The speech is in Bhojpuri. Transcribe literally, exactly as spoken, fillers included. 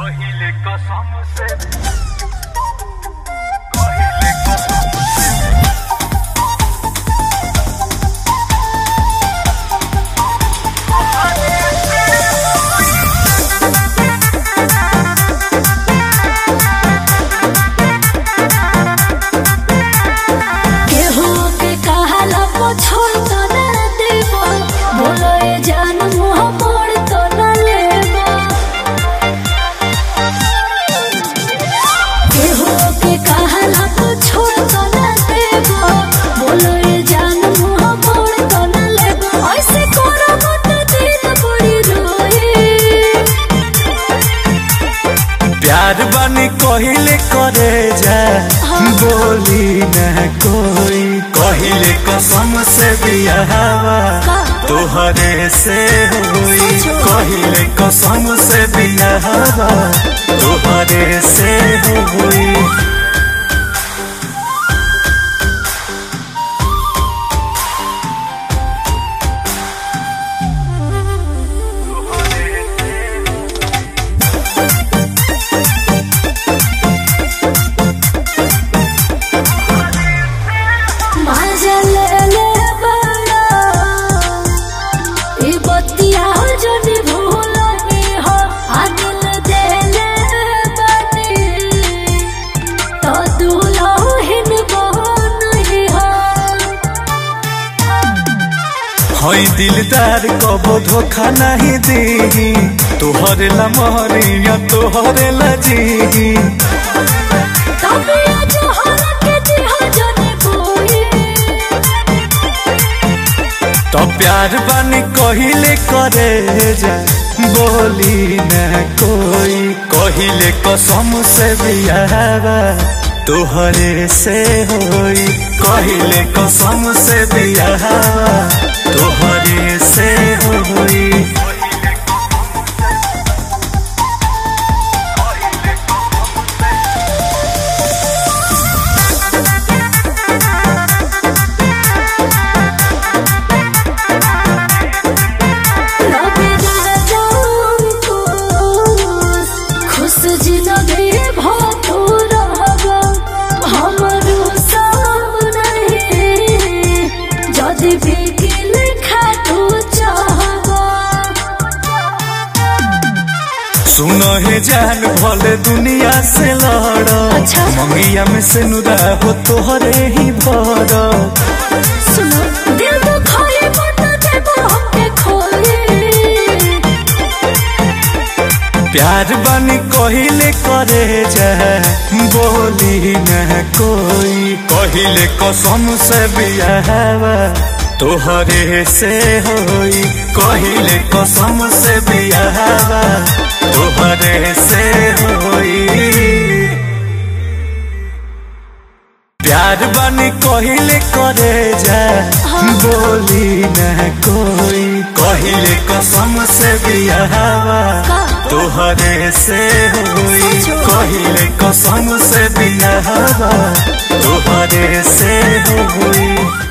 कहिले कसम से कहिले कसम प्यार बानी कहिले करे जा बोली न कोई कहिले कसम से बियाहवा तोहरे से हुई कहिले कसम से बियाहवा तोहरे से हुई हई दिलदार कबो धोखा नहीं दी तोहरे ला महरिया तोहरे ला जी तो प्यार बानी कहिले करे जा बोली न कोई कहिले कसम से बियाहवा तोहरे से होई कहिले कसम से बियाहवा तोहरे से होई सुनो हे जान भले दुनिया से लड़ अच्छा? मंगिया में से नुरा हो तोहरे ही भर सुनो दिल तो खोले बता देबो हमके खोले प्यार बानी कहिले करे जा बोली न कोई कहिले कसम से बियाहवा तोहरे से होई कहिले कसम से बियाहवा तोहरे से होई प्यार बानी कहिले करे जा बोली न कोई कहिले कसम से बियाहवा तोहरे से होई कहिले कसम से बियाहवा तोहरे से होई।